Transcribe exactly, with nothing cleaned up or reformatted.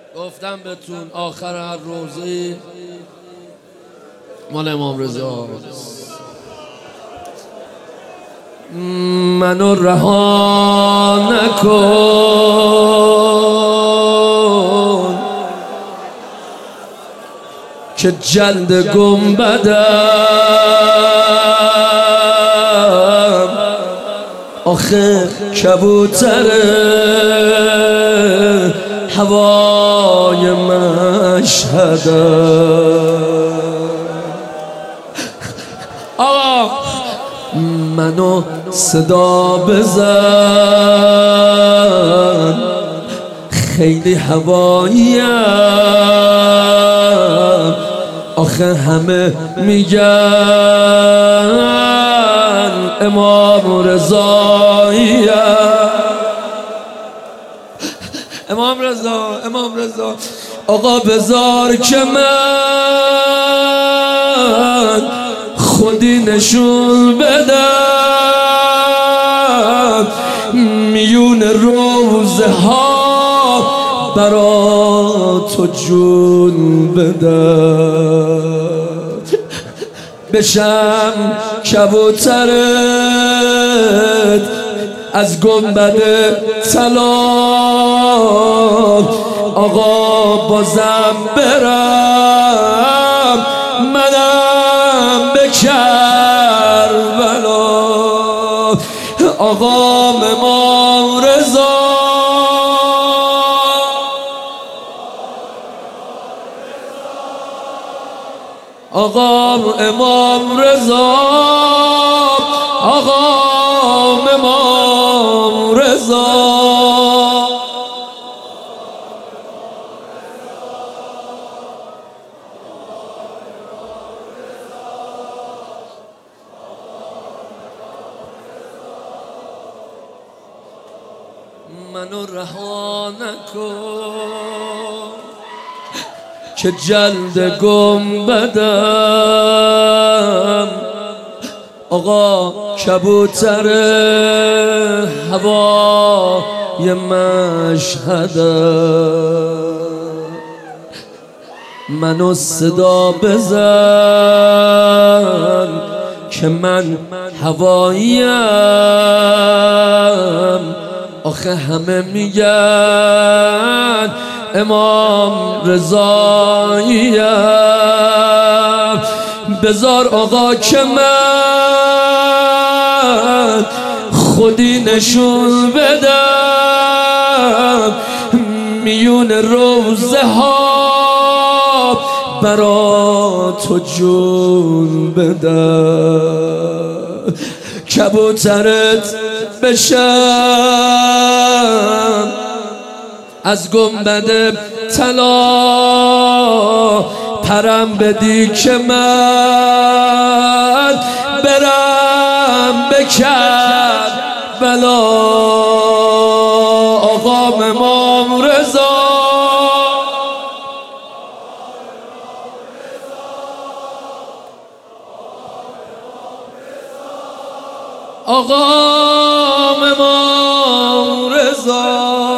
گفتم بهتون آخر هر روزی مال امام رضا منو رها نکن که جلد گنبدم آخه کبوتره هوای مشهدم آقا منو صدا بزن خیلی هواییم آخه همه میگن امام رضاییم امام رضا امام رضا آقا بذار که من خودی نشون بدم میون روزه ها برا تو جون بدم بشم کبوترت از گنبد طلا آقا بازم برم منم به کربلا آقا امام رضا آقا امام رضا آقا امام رضا منو رها نکن که جلد گنبدم آقا کبوتر هوای مشهدم منو صدا بزن که من هواییم آخه همه میگن امام رضاییم بذار آقا که من خودی نشون بدم میون روزه ها برا تو جون بدم کبوترت بشم از گنبد طلا پرم بدی که من برم به کربلا آقا امام رضا آقا امام رضا